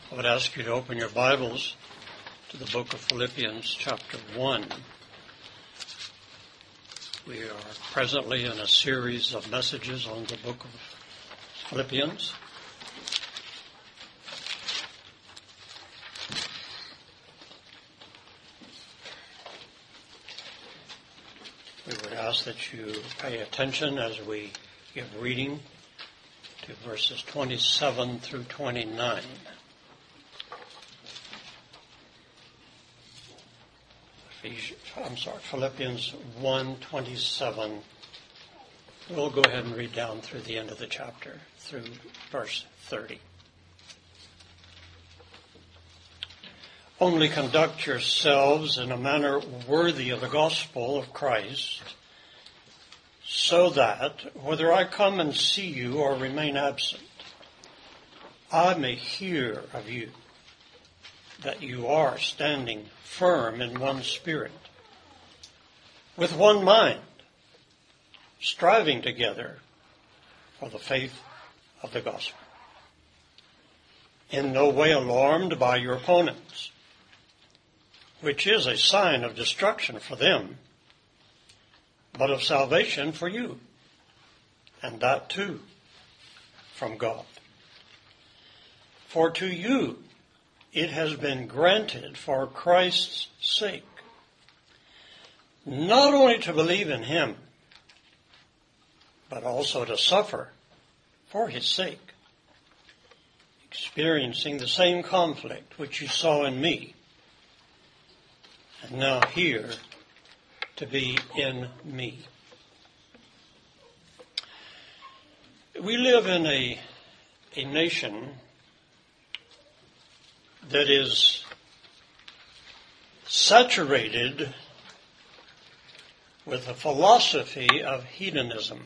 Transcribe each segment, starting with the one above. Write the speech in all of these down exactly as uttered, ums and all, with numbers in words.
I would ask you to open your Bibles to the book of Philippians, chapter one. We are presently in a series of messages on the book of Philippians. We would ask that you pay attention as we give reading to verses twenty-seven through twenty-nine. I'm sorry, Philippians one twenty-seven. We'll go ahead and read down through the end of the chapter, through verse thirty. Only conduct yourselves in a manner worthy of the gospel of Christ, so that, whether I come and see you or remain absent, I may hear of you that you are standing firm in one spirit, with one mind, striving together for the faith of the gospel, in no way alarmed by your opponents, which is a sign of destruction for them, but of salvation for you, and that too from God. For to you it has been granted for Christ's sake, not only to believe in him, but also to suffer for his sake, experiencing the same conflict which you saw in me, and now here to be in me. We live in a, a nation that is saturated with a philosophy of hedonism.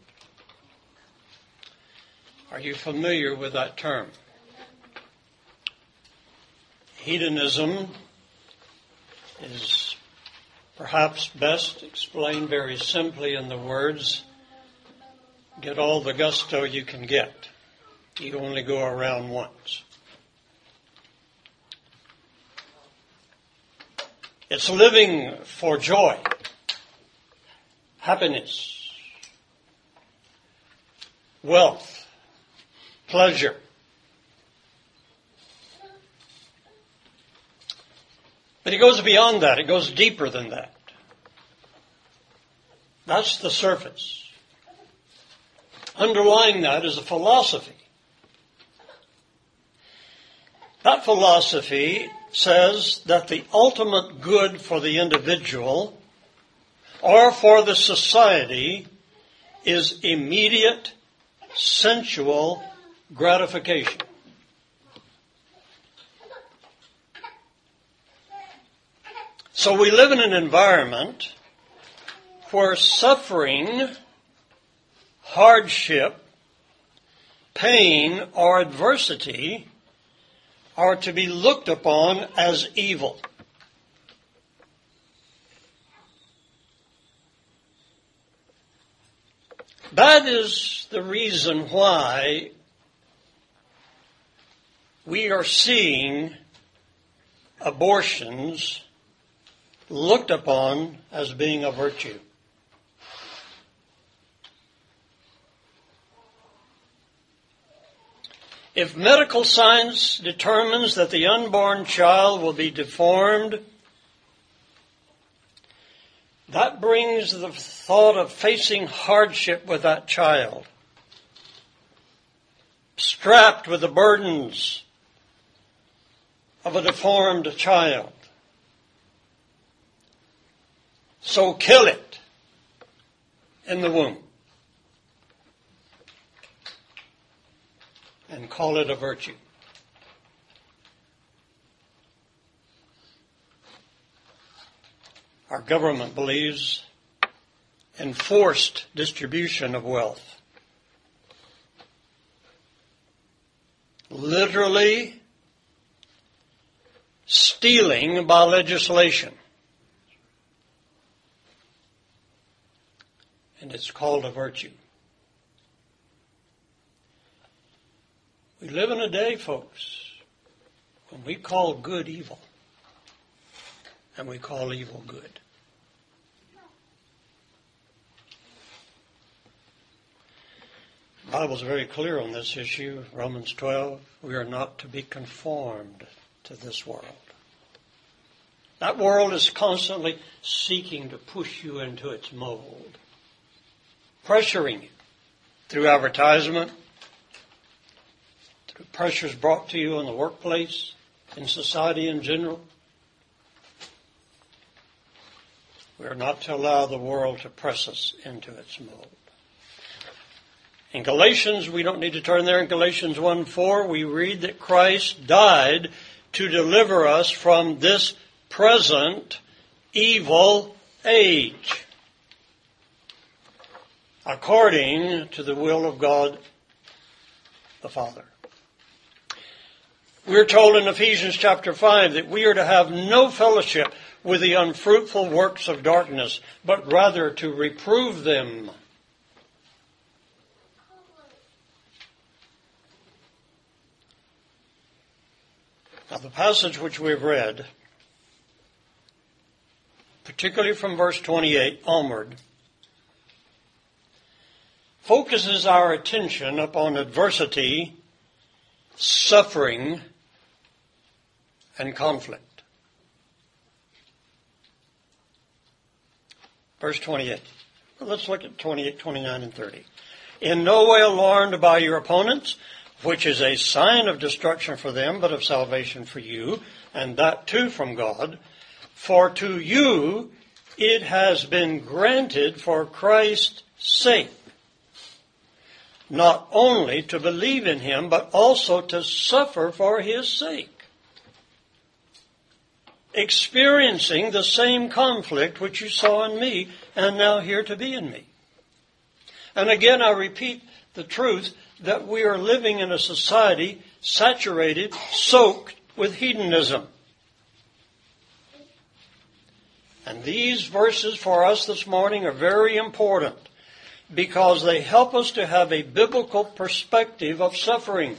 Are you familiar with that term? Hedonism is perhaps best explained very simply in the words, get all the gusto you can get. You only go around once. It's living for joy, happiness, wealth, pleasure. But it goes beyond that. It goes deeper than that. That's the surface. Underlying that is a philosophy. That philosophy says that the ultimate good for the individual or for the society is immediate sensual gratification. So we live in an environment where suffering, hardship, pain, or adversity are to be looked upon as evil. That is the reason why we are seeing abortions looked upon as being a virtue. If medical science determines that the unborn child will be deformed, that brings the thought of facing hardship with that child, strapped with the burdens of a deformed child. So kill it in the womb and call it a virtue. Our government believes in forced distribution of wealth. Literally stealing by legislation. And it's called a virtue. We live in a day, folks, when we call good evil and we call evil good. The Bible is very clear on this issue. Romans twelve, we are not to be conformed to this world. That world is constantly seeking to push you into its mold, pressuring you through advertisement, through pressures brought to you in the workplace, in society in general. We are not to allow the world to press us into its mold. In Galatians, we don't need to turn there. In Galatians one four, we read that Christ died to deliver us from this present evil age, according to the will of God the Father. We're told in Ephesians chapter five that we are to have no fellowship with the unfruitful works of darkness, but rather to reprove them. Now, the passage which we've read, particularly from verse twenty-eight onward, focuses our attention upon adversity, suffering, and conflict. Verse twenty-eight. Well, let's look at twenty-eight, twenty-nine, and thirty. In no way alarmed by your opponents, which is a sign of destruction for them, but of salvation for you, and that too from God. For to you it has been granted for Christ's sake, not only to believe in him, but also to suffer for his sake, experiencing the same conflict which you saw in me and now hear to be in me. And again, I repeat the truth that we are living in a society saturated, soaked with hedonism. And these verses for us this morning are very important because they help us to have a biblical perspective of suffering.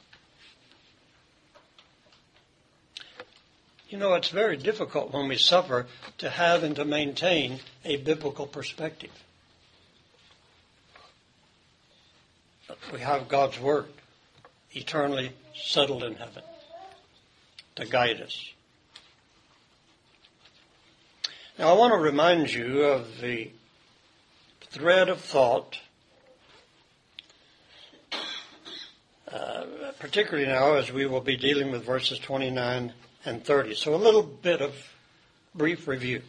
You know, it's very difficult when we suffer to have and to maintain a biblical perspective. But we have God's Word eternally settled in heaven to guide us. Now, I want to remind you of the thread of thought, uh, particularly now as we will be dealing with verses twenty-nine and thirty. So a little bit of brief review.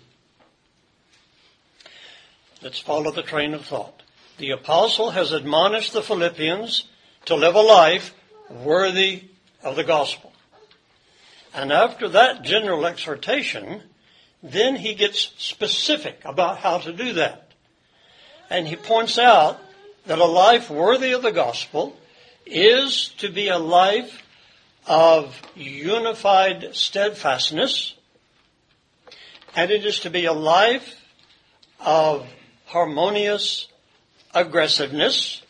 Let's follow the train of thought. The apostle has admonished the Philippians to live a life worthy of the gospel. And after that general exhortation, then he gets specific about how to do that. And he points out that a life worthy of the gospel is to be a life of unified steadfastness, and it is to be a life of harmonious aggressiveness,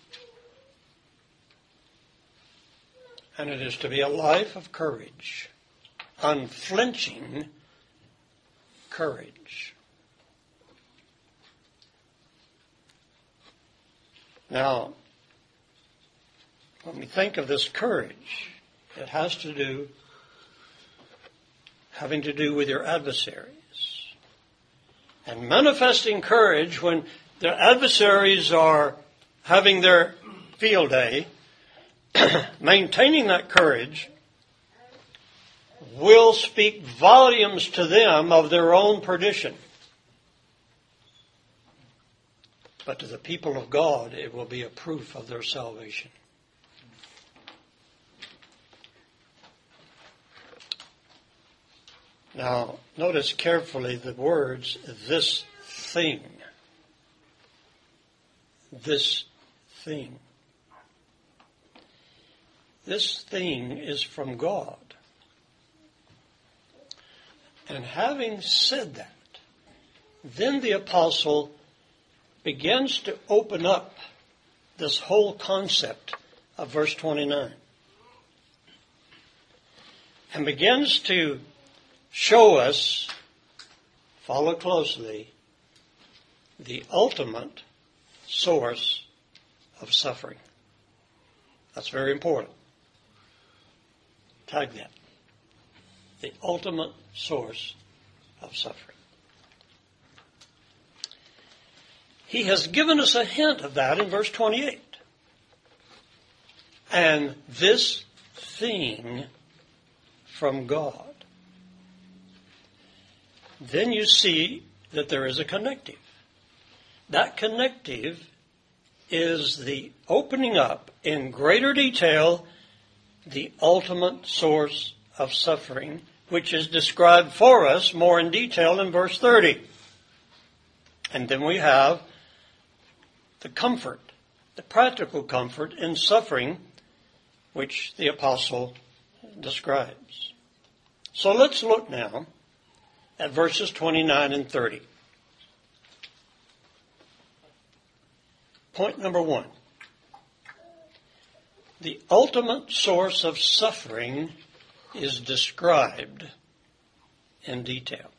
and it is to be a life of courage, unflinching courage. Now, when we think of this courage, it has to do, having to do with your adversaries. And manifesting courage when their adversaries are having their field day, maintaining that courage will speak volumes to them of their own perdition. But to the people of God, it will be a proof of their salvation. Now, notice carefully the words, this thing. This thing. This thing is from God. And having said that, then the apostle begins to open up this whole concept of verse twenty-nine. and begins to show us, follow closely, the ultimate source of suffering. That's very important. Tag that. The ultimate source of suffering. He has given us a hint of that in verse twenty-eight. And this thing from God. Then you see that there is a connective. That connective is the opening up in greater detail the ultimate source of suffering, which is described for us more in detail in verse thirty. And then we have the comfort, the practical comfort in suffering, which the apostle describes. So let's look now at verses twenty-nine and thirty. Point number one. The ultimate source of suffering is described in detail.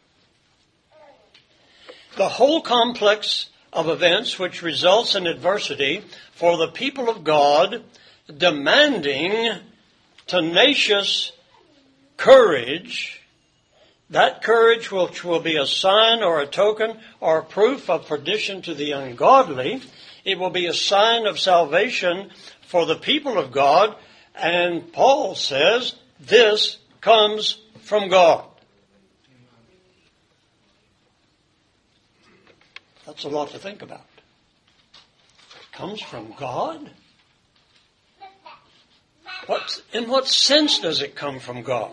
The whole complex of events which results in adversity for the people of God, demanding tenacious courage, that courage which will be a sign or a token or a proof of perdition to the ungodly. It will be a sign of salvation for the people of God. And Paul says this comes from God. That's a lot to think about. It comes from God? What, in what sense does it come from God?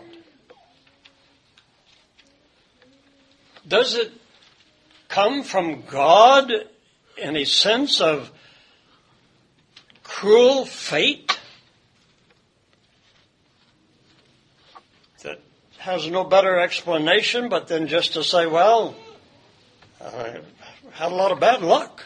Does it come from God in a sense of cruel fate that has no better explanation but then just to say, well, I had a lot of bad luck?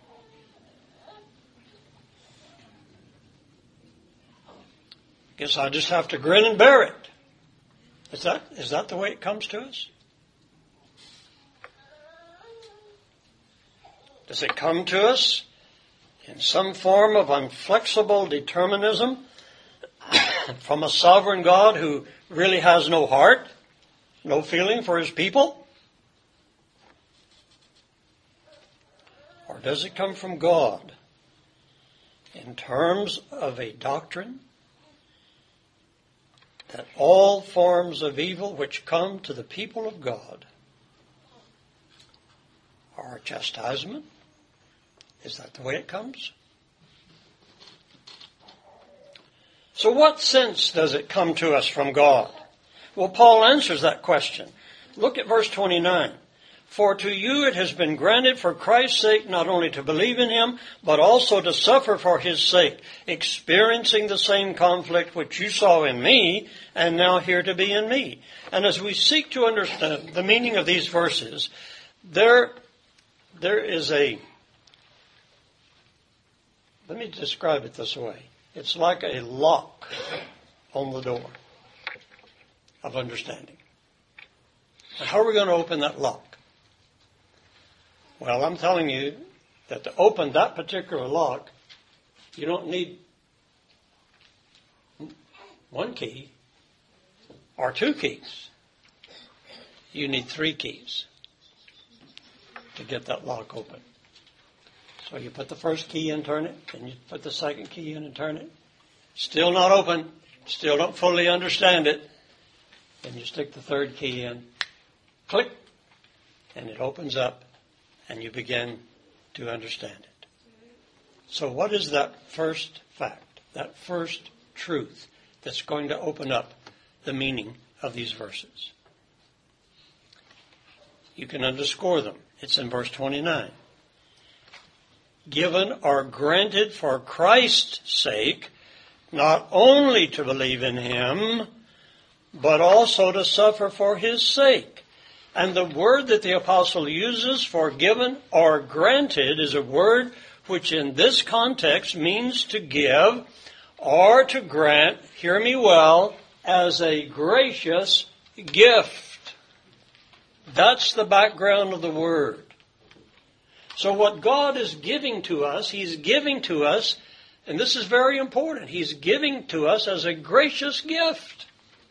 Guess I just have to grin and bear it. Is that, is that the way it comes to us? Does it come to us in some form of inflexible determinism from a sovereign God who really has no heart, no feeling for his people? Or does it come from God in terms of a doctrine that all forms of evil which come to the people of God are a chastisement? Is that the way it comes? So what sense does it come to us from God? Well, Paul answers that question. Look at verse twenty-nine. For to you it has been granted for Christ's sake not only to believe in him, but also to suffer for his sake, experiencing the same conflict which you saw in me and now hear to be in me. And as we seek to understand the meaning of these verses, there, there is a, let me describe it this way. It's like a lock on the door of understanding. Now, how are we going to open that lock? Well, I'm telling you that to open that particular lock, you don't need one key or two keys. You need three keys to get that lock open. So you put the first key in, turn it, and you put the second key in and turn it. Still not open. Still don't fully understand it. Then you stick the third key in. Click. And it opens up. And you begin to understand it. So what is that first fact, that first truth that's going to open up the meaning of these verses? You can underscore them. It's in verse twenty-nine. Given or granted for Christ's sake, not only to believe in him, but also to suffer for his sake. And the word that the apostle uses for given or granted is a word which in this context means to give or to grant, hear me well, as a gracious gift. That's the background of the word. So what God is giving to us, He's giving to us, and this is very important, He's giving to us as a gracious gift.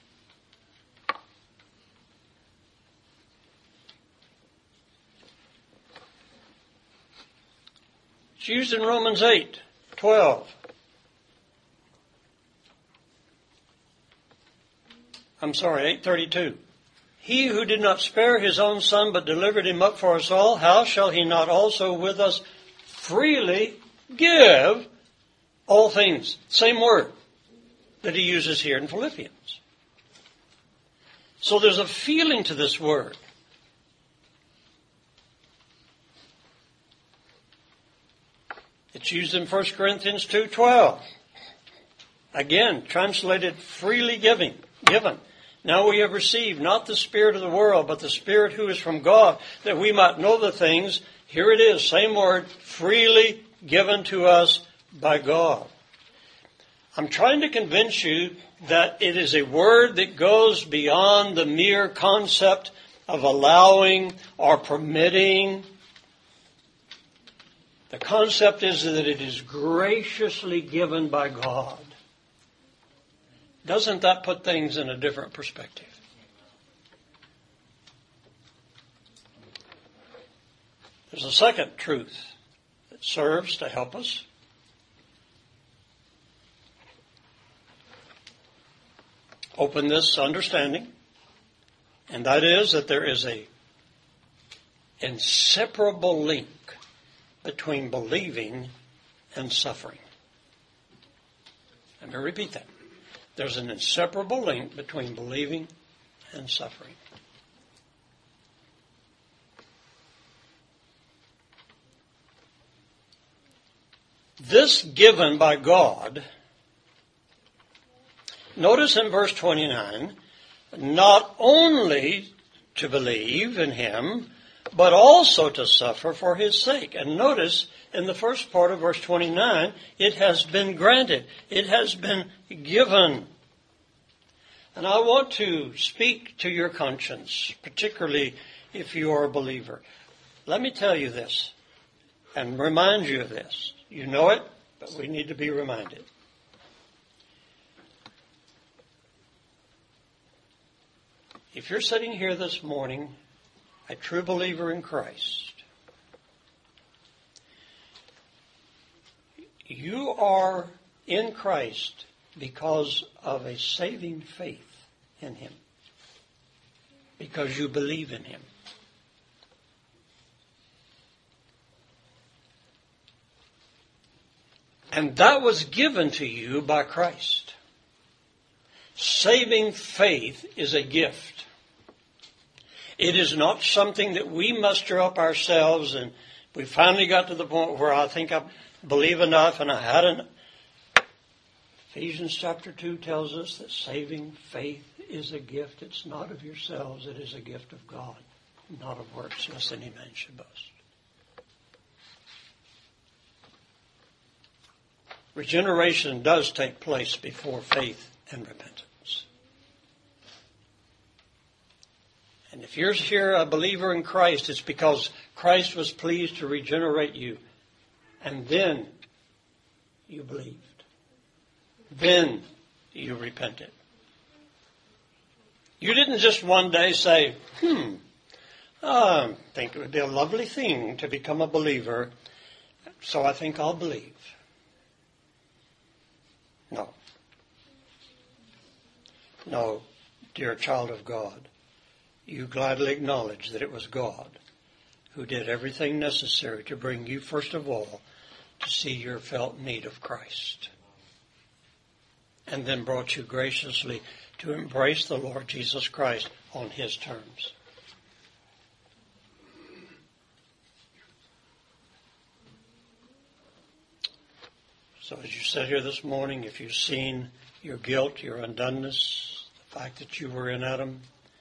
It's used in Romans eight twelve. I'm sorry, eight thirty-two. He who did not spare his own son, but delivered him up for us all, how shall he not also with us freely give all things? Same word that he uses here in Philippians. So there's a feeling to this word. It's used in First Corinthians two twelve. Again, translated freely giving, given. Now we have received not the spirit of the world, but the Spirit who is from God, that we might know the things, here it is, same word, freely given to us by God. I'm trying to convince you that it is a word that goes beyond the mere concept of allowing or permitting. The concept is that it is graciously given by God. Doesn't that put things in a different perspective? There's a second truth that serves to help us. Open this understanding, and that is that there is a inseparable link between believing and suffering. Let me repeat that. There's an inseparable link between believing and suffering. This given by God, notice in verse twenty-nine, not only to believe in Him, but also to suffer for His sake. And notice in the first part of verse twenty-nine, it has been granted. It has been given. And I want to speak to your conscience, particularly if you are a believer. Let me tell you this and remind you of this. You know it, but we need to be reminded. If you're sitting here this morning, a true believer in Christ, you are in Christ because of a saving faith in Him, because you believe in Him. And that was given to you by Christ. Saving faith is a gift. It is not something that we muster up ourselves, and we finally got to the point where I think I believe enough and I had enough. Ephesians chapter two tells us that saving faith is a gift. It's not of yourselves, it is a gift of God, not of works, lest any man should boast. Regeneration does take place before faith and repentance. And if you're here a believer in Christ, it's because Christ was pleased to regenerate you. And then you believed. Then you repented. You didn't just one day say, hmm, I think it would be a lovely thing to become a believer, so I think I'll believe. No. No, dear child of God, you gladly acknowledge that it was God who did everything necessary to bring you, first of all, to see your felt need of Christ, and then brought you graciously to embrace the Lord Jesus Christ on His terms. So as you sit here this morning, if you've seen your guilt, your undoneness, the fact that you were in Adam,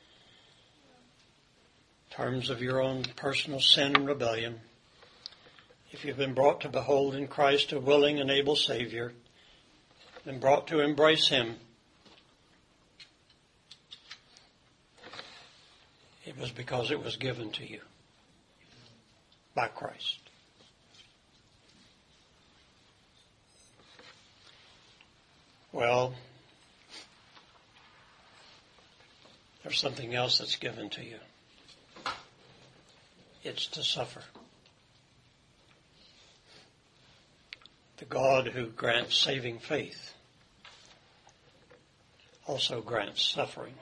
terms of your own personal sin and rebellion, if you've been brought to behold in Christ a willing and able Savior, been brought to embrace Him, It was because it was given to you by Christ. Well, there's something else that's given to you. It's to suffer. The God who grants saving faith also grants suffering.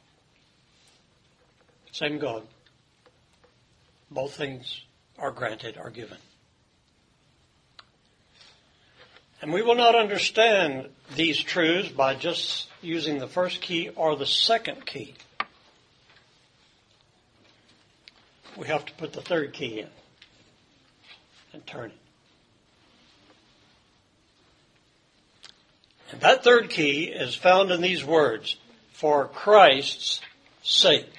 Same God. Both things are granted, are given. And we will not understand these truths by just using the first key or the second key. We have to put the third key in and turn it. And that third key is found in these words, for Christ's sake.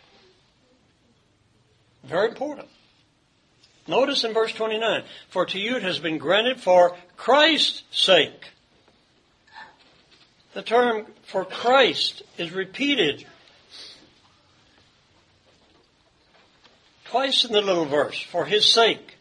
Very important. Notice in verse twenty-nine, for to you it has been granted for Christ's sake. The term for Christ is repeated twice in the little verse, for his sake.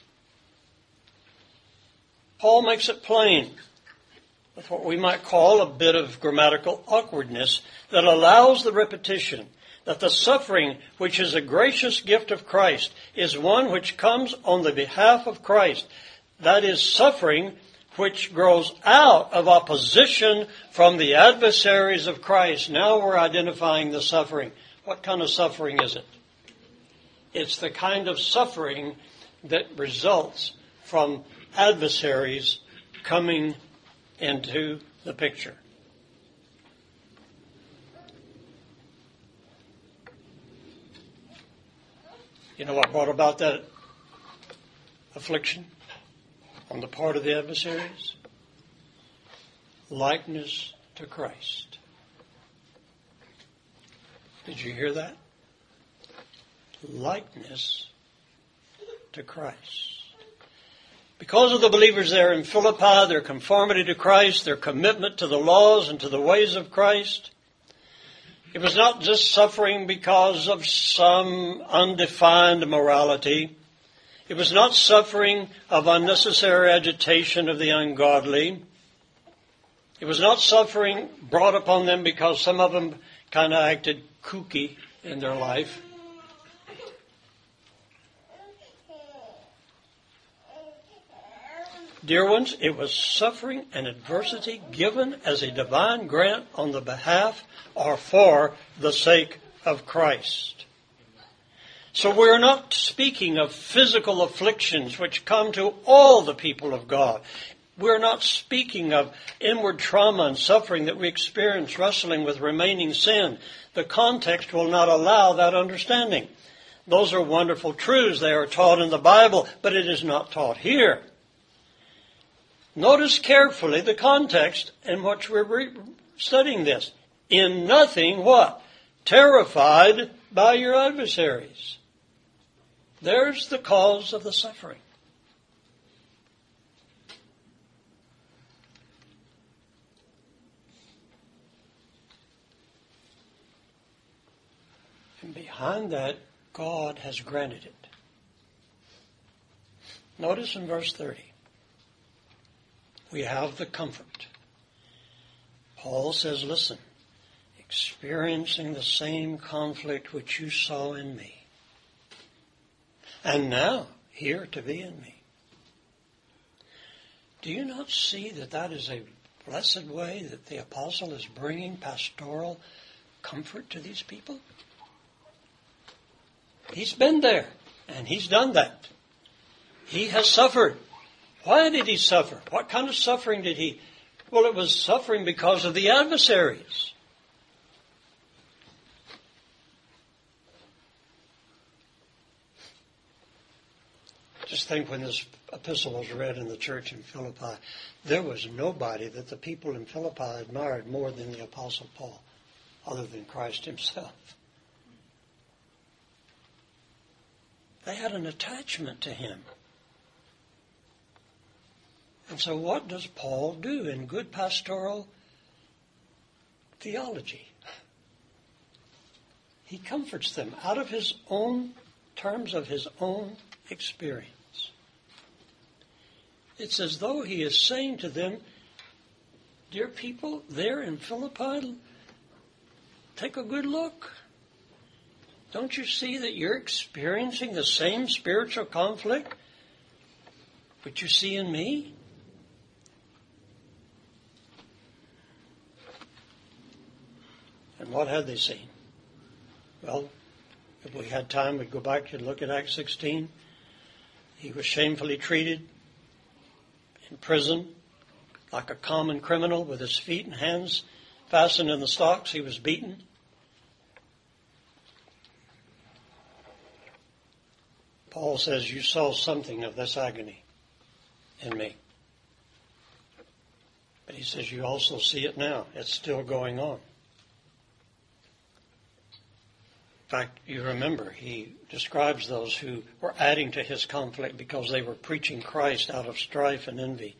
Paul makes it plain with what we might call a bit of grammatical awkwardness that allows the repetition that the suffering which is a gracious gift of Christ is one which comes on the behalf of Christ. That is suffering which grows out of opposition from the adversaries of Christ. Now we're identifying the suffering. What kind of suffering is it? It's the kind of suffering that results from adversaries coming into the picture. You know what brought about that affliction on the part of the adversaries? Likeness to Christ. Did you hear that? Likeness to Christ. Because of the believers there in Philippi, their conformity to Christ, their commitment to the laws and to the ways of Christ, it was not just suffering because of some undefined morality. It was not suffering of unnecessary agitation of the ungodly. It was not suffering brought upon them because some of them kind of acted kooky in their life. Dear ones, it was suffering and adversity given as a divine grant on the behalf or for the sake of Christ. So we're not speaking of physical afflictions which come to all the people of God. We're not speaking of inward trauma and suffering that we experience wrestling with remaining sin. The context will not allow that understanding. Those are wonderful truths. They are taught in the Bible, but it is not taught here. Notice carefully the context in which we're re- studying this. In nothing, what? Terrified by your adversaries. There's the cause of the suffering. And behind that, God has granted it. Notice in verse thirty. We have the comfort. Paul says, listen, experiencing the same conflict which you saw in me, and now here to be in me. Do you not see that that is a blessed way that the apostle is bringing pastoral comfort to these people? He's been there, and he's done that. He has suffered. Why did he suffer? What kind of suffering did he? Well, it was suffering because of the adversaries. Just think when this epistle was read in the church in Philippi, there was nobody that the people in Philippi admired more than the Apostle Paul, other than Christ himself. They had an attachment to him. And so what does Paul do in good pastoral theology? He comforts them out of his own terms of his own experience. It's as though he is saying to them, dear people, there in Philippi, take a good look. Don't you see that you're experiencing the same spiritual conflict which you see in me? And what had they seen? Well, if we had time, we'd go back and look at Acts sixteen. He was shamefully treated in prison like a common criminal with his feet and hands fastened in the stocks. He was beaten. Paul says, you saw something of this agony in me. But he says, you also see it now. It's still going on. In fact, you remember, he describes those who were adding to his conflict because they were preaching Christ out of strife and envy.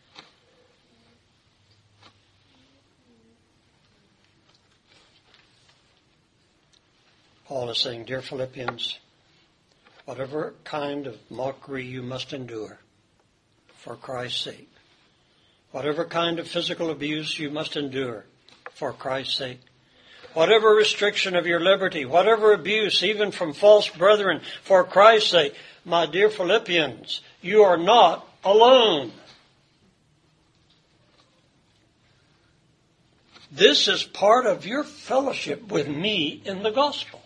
Paul is saying, dear Philippians, whatever kind of mockery you must endure for Christ's sake, whatever kind of physical abuse you must endure for Christ's sake, whatever restriction of your liberty, whatever abuse, even from false brethren, for Christ's sake, my dear Philippians, you are not alone. This is part of your fellowship with me in the gospel.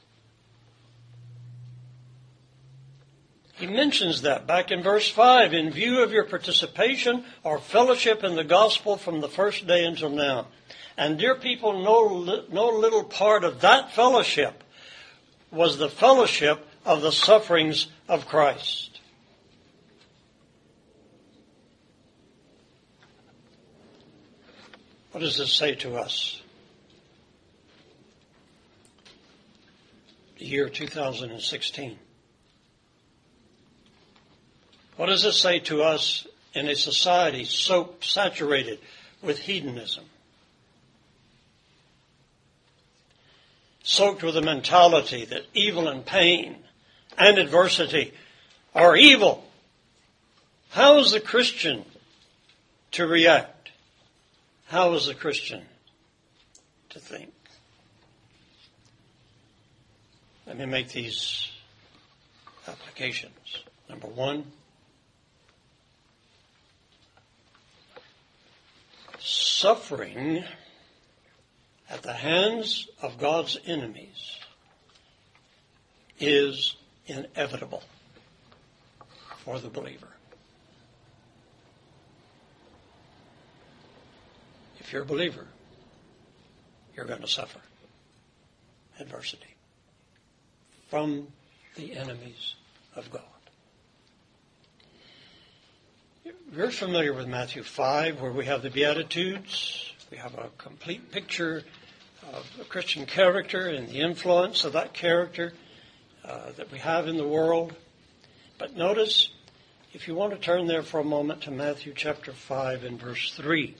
He mentions that back in verse five, in view of your participation or fellowship in the gospel from the first day until now. And dear people, no, no little part of that fellowship was the fellowship of the sufferings of Christ. What does this say to us? The year two thousand sixteen. What does it say to us in a society so saturated with hedonism? Soaked with a mentality that evil and pain and adversity are evil. How is the Christian to react? How is the Christian to think? Let me make these applications. Number one, suffering at the hands of God's enemies is inevitable for the believer. If you're a believer, you're going to suffer adversity from the enemies of God. You're familiar with Matthew five, where we have the Beatitudes. We have a complete picture of the Christian character and the influence of that character uh, that we have in the world. But notice, if you want to turn there for a moment to Matthew chapter five and verse three.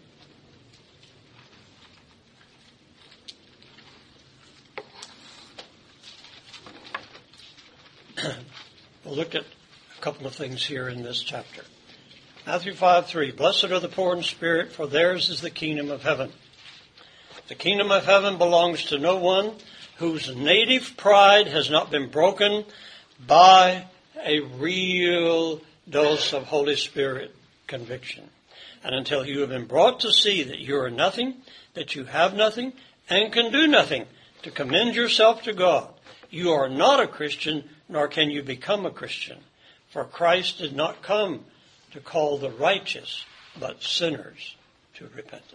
We'll look at a couple of things here in this chapter. Matthew five three, blessed are the poor in spirit, for theirs is the kingdom of heaven. The kingdom of heaven belongs to no one whose native pride has not been broken by a real dose of Holy Spirit conviction. And until you have been brought to see that you are nothing, that you have nothing, and can do nothing to commend yourself to God, you are not a Christian, nor can you become a Christian. For Christ did not come to call the righteous, but sinners to repentance.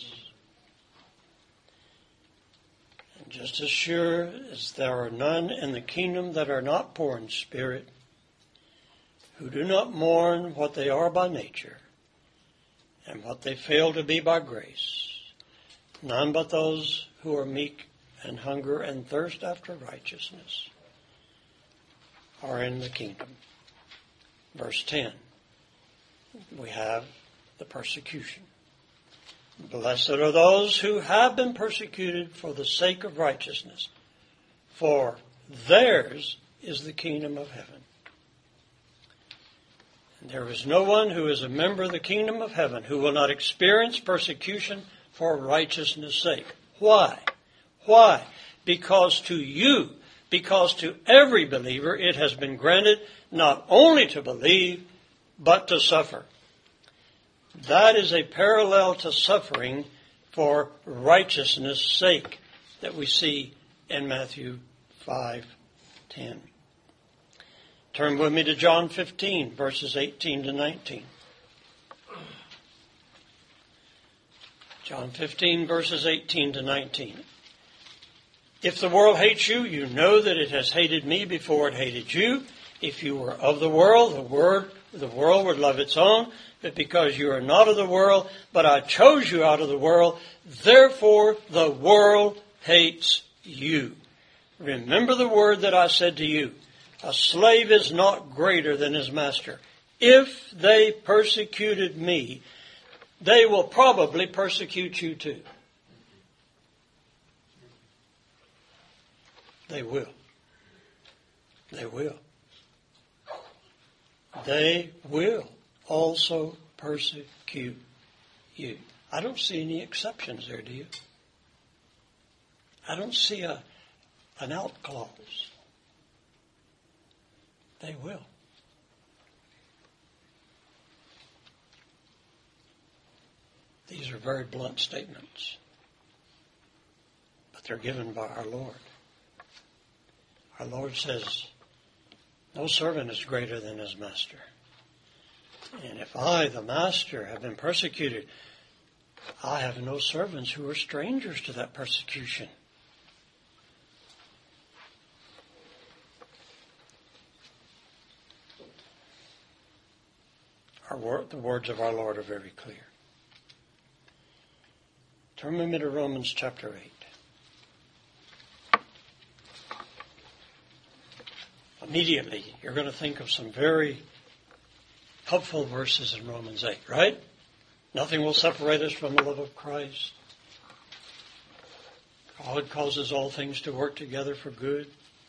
And just as sure as there are none in the kingdom that are not poor in spirit, who do not mourn what they are by nature, and what they fail to be by grace, none but those who are meek and hunger and thirst after righteousness are in the kingdom. Verse ten. We have the persecution. Blessed are those who have been persecuted for the sake of righteousness, for theirs is the kingdom of heaven. And there is no one who is a member of the kingdom of heaven who will not experience persecution for righteousness' sake. Why? Why? Because to you, because to every believer, it has been granted not only to believe, but to suffer. That is a parallel to suffering for righteousness' sake that we see in Matthew five ten. Turn with me to John fifteen, verses eighteen to nineteen. John fifteen, verses eighteen to nineteen. If the world hates you, you know that it has hated me before it hated you. If you were of the world, the word, the world would love its own. But because you are not of the world, but I chose you out of the world, therefore the world hates you. Remember the word that I said to you. A slave is not greater than his master. If they persecuted me, they will probably persecute you too. They will. They will. They will also persecute you. I don't see any exceptions there, do you? I don't see a an out clause. They will. These are very blunt statements, but they're given by our Lord. Our Lord says, no servant is greater than his master. And if I, the master, have been persecuted, I have no servants who are strangers to that persecution. Our word, the words of our Lord are very clear. Turn with me to Romans chapter eight. Immediately, you're going to think of some very helpful verses in Romans eight, right? Nothing will separate us from the love of Christ. God causes all things to work together for good.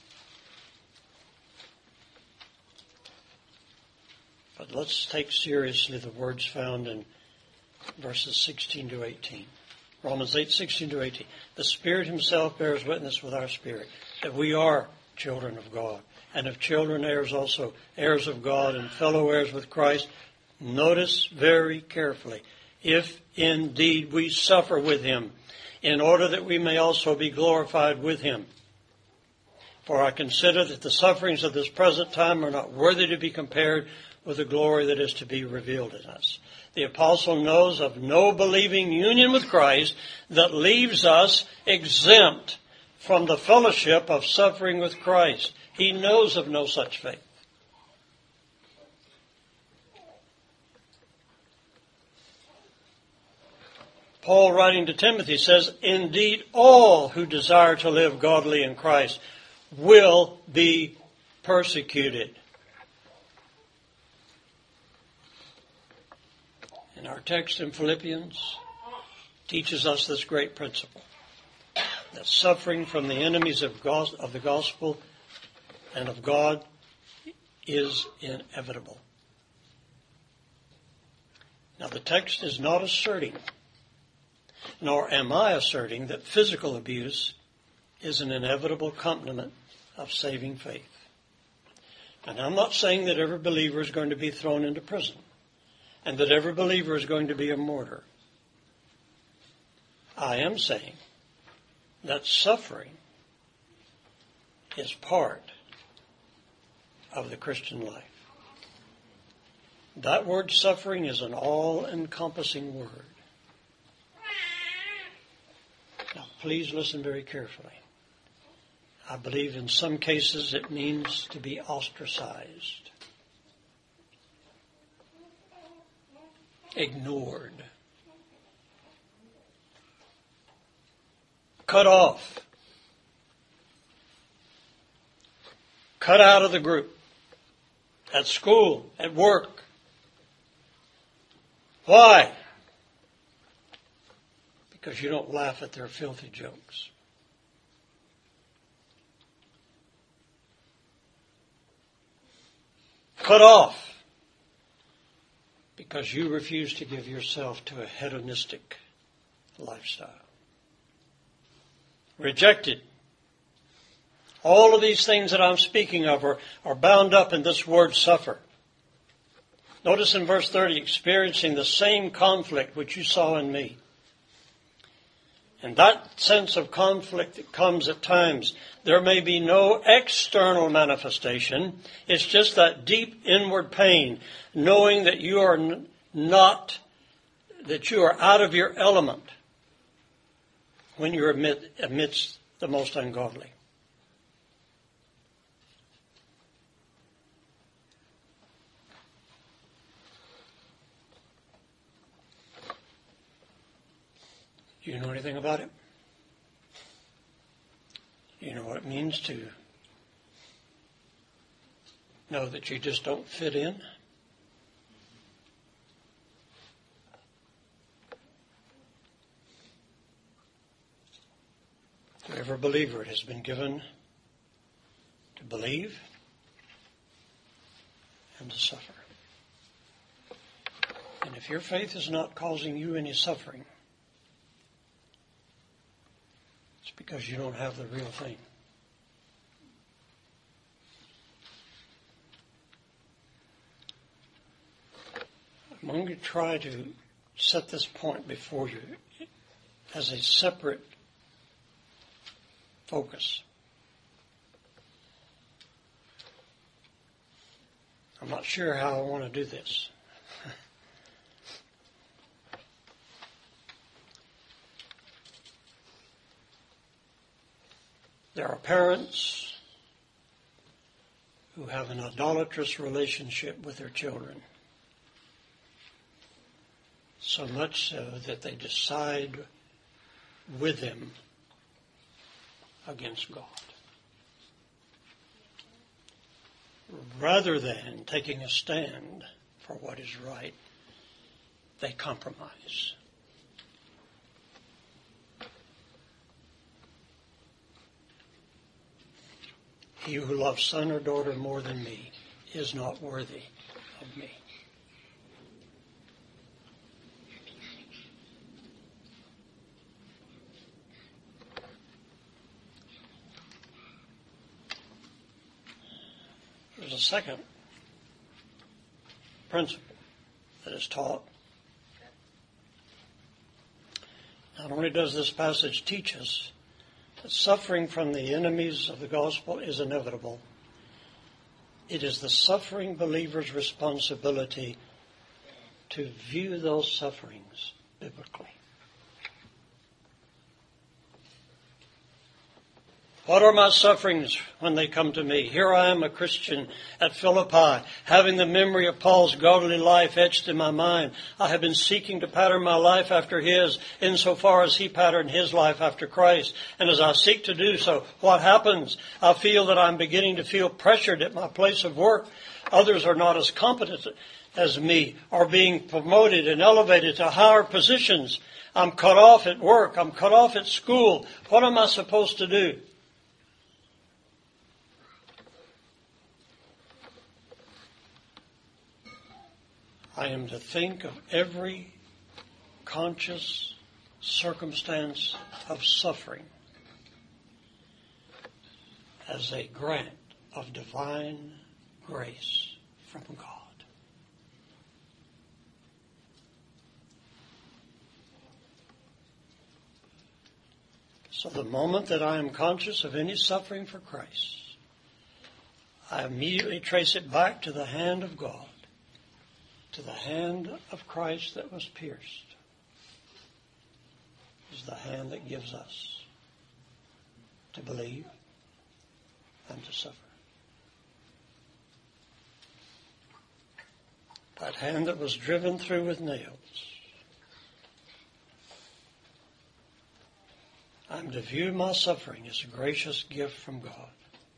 But let's take seriously the words found in verses sixteen to eighteen. Romans eight, sixteen to eighteen. The Spirit himself bears witness with our spirit that we are children of God. And if children, heirs also, heirs of God and fellow heirs with Christ. Notice very carefully, if indeed we suffer with him, in order that we may also be glorified with him. For I consider that the sufferings of this present time are not worthy to be compared with the glory that is to be revealed in us. The apostle knows of no believing union with Christ that leaves us exempt from the fellowship of suffering with Christ. He knows of no such faith. Paul, writing to Timothy, says, indeed, all who desire to live godly in Christ will be persecuted. And our text in Philippians teaches us this great principle, that suffering from the enemies of the gospel and of God is inevitable. Now, the text is not asserting, nor am I asserting, that physical abuse is an inevitable accompaniment of saving faith. And I'm not saying that every believer is going to be thrown into prison and that every believer is going to be a martyr. I am saying that suffering is part of the Christian life. That word suffering is an all-encompassing word. Now, please listen very carefully. I believe in some cases it means to be ostracized, ignored, cut off, cut out of the group, at school, at work. Why? Because you don't laugh at their filthy jokes. cut off because you refuse to give yourself to a hedonistic lifestyle. Rejected. All of these things that I'm speaking of are, are bound up in this word suffer. Notice in verse thirty, experiencing the same conflict which you saw in me. And that sense of conflict that comes at times, there may be no external manifestation. It's just that deep inward pain, knowing that you are n- not, that you are out of your element when you're amid, amidst the most ungodly. Do you know anything about it? Do you know what it means to know that you just don't fit in? To every believer, it has been given to believe and to suffer. And if your faith is not causing you any suffering, it's because you don't have the real thing. I'm going to try to set this point before you as a separate focus. I'm not sure how I want to do this. There are parents who have an idolatrous relationship with their children, so much so that they decide with them against God, rather than taking a stand for what is right. They compromise. He who loves son or daughter more than me is not worthy of me. There's a second principle that is taught. Not only does this passage teach us that suffering from the enemies of the gospel is inevitable, it is the suffering believer's responsibility to view those sufferings biblically. What are my sufferings when they come to me? Here I am, a Christian at Philippi, having the memory of Paul's godly life etched in my mind. I have been seeking to pattern my life after his, insofar as he patterned his life after Christ. And as I seek to do so, what happens? I feel that I'm beginning to feel pressured at my place of work. Others are not as competent as me, are being promoted and elevated to higher positions. I'm cut off at work. I'm cut off at school. What am I supposed to do? I am to think of every conscious circumstance of suffering as a grant of divine grace from God. So the moment that I am conscious of any suffering for Christ, I immediately trace it back to the hand of God, to the hand of Christ that was pierced. Is the hand that gives us to believe and to suffer. That hand that was driven through with nails. I'm to view my suffering as a gracious gift from God.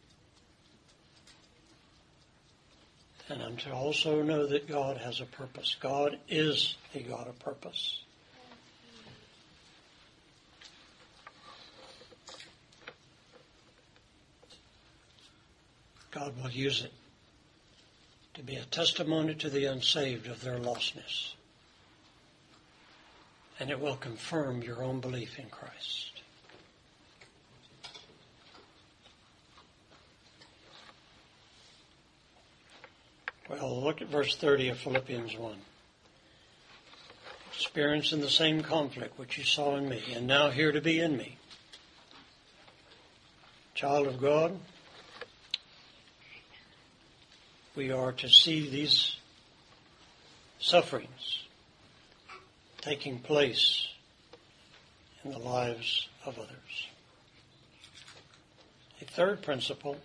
And I'm to also know that God has a purpose. God is a God of purpose. God will use it to be a testimony to the unsaved of their lostness. And it will confirm your own belief in Christ. Well, look at verse thirty of Philippians one. Experiencing the same conflict which you saw in me, and now here to be in me. Child of God, we are to see these sufferings taking place in the lives of others. A third principle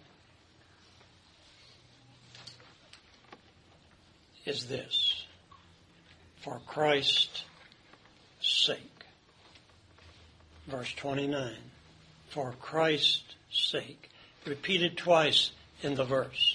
is this: for Christ's sake. Verse twenty-nine, for Christ's sake, repeated twice in the verse.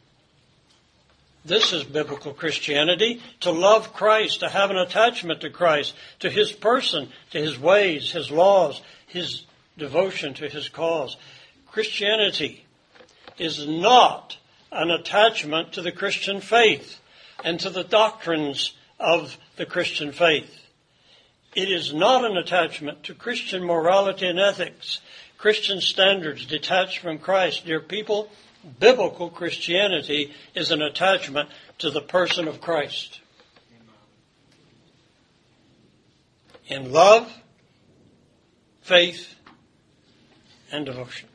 This is biblical Christianity, to love Christ, to have an attachment to Christ, to His person, to His ways, His laws, His devotion to His cause. Christianity is not an attachment to the Christian faith and to the doctrines of the Christian faith. It is not an attachment to Christian morality and ethics, Christian standards detached from Christ. Dear people, biblical Christianity is an attachment to the person of Christ. In love, faith, and devotion.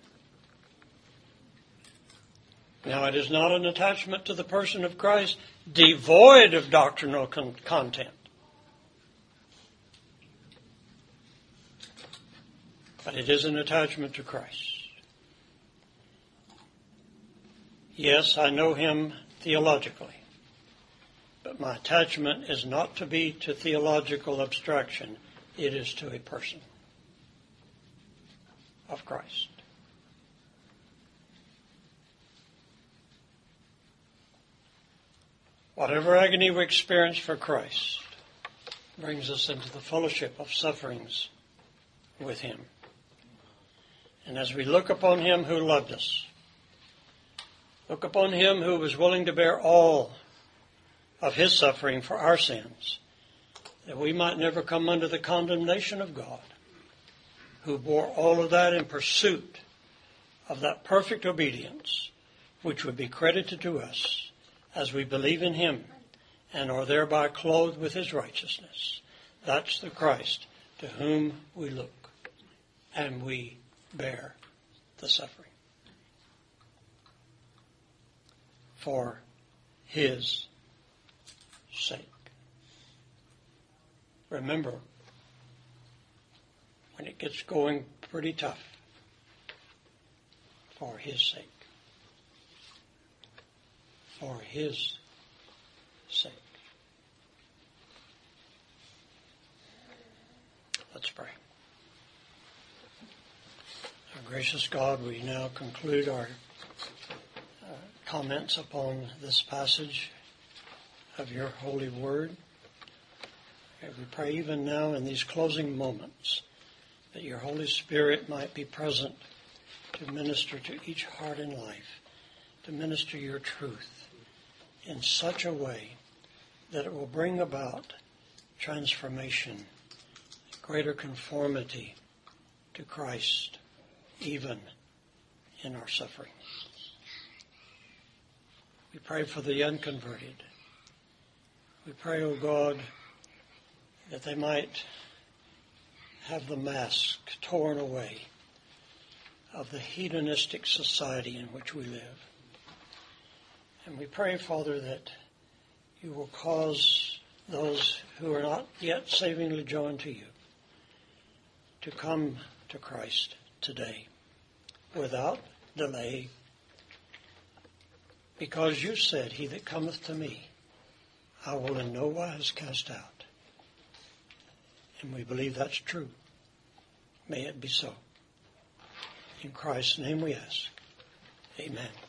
Now, it is not an attachment to the person of Christ devoid of doctrinal con- content. But it is an attachment to Christ. Yes, I know Him theologically, but my attachment is not to be to theological abstraction. It is to a person of Christ. Whatever agony we experience for Christ brings us into the fellowship of sufferings with Him. And as we look upon Him who loved us, look upon Him who was willing to bear all of His suffering for our sins, that we might never come under the condemnation of God, who bore all of that in pursuit of that perfect obedience which would be credited to us as we believe in Him and are thereby clothed with His righteousness. That's the Christ to whom we look, and we bear the suffering for His sake. Remember, when it gets going pretty tough, for His sake. For His sake. Let's pray. Our gracious God, we now conclude our uh, comments upon this passage of your holy word. And we pray even now in these closing moments that your Holy Spirit might be present to minister to each heart and life, to minister your truth in such a way that it will bring about transformation, greater conformity to Christ, even in our suffering. We pray for the unconverted. We pray, O God, that they might have the mask torn away of the hedonistic society in which we live. And we pray, Father, that you will cause those who are not yet savingly joined to you to come to Christ today without delay, because you said, he that cometh to me, I will in no wise cast out. And we believe that's true. May it be so. In Christ's name we ask. Amen.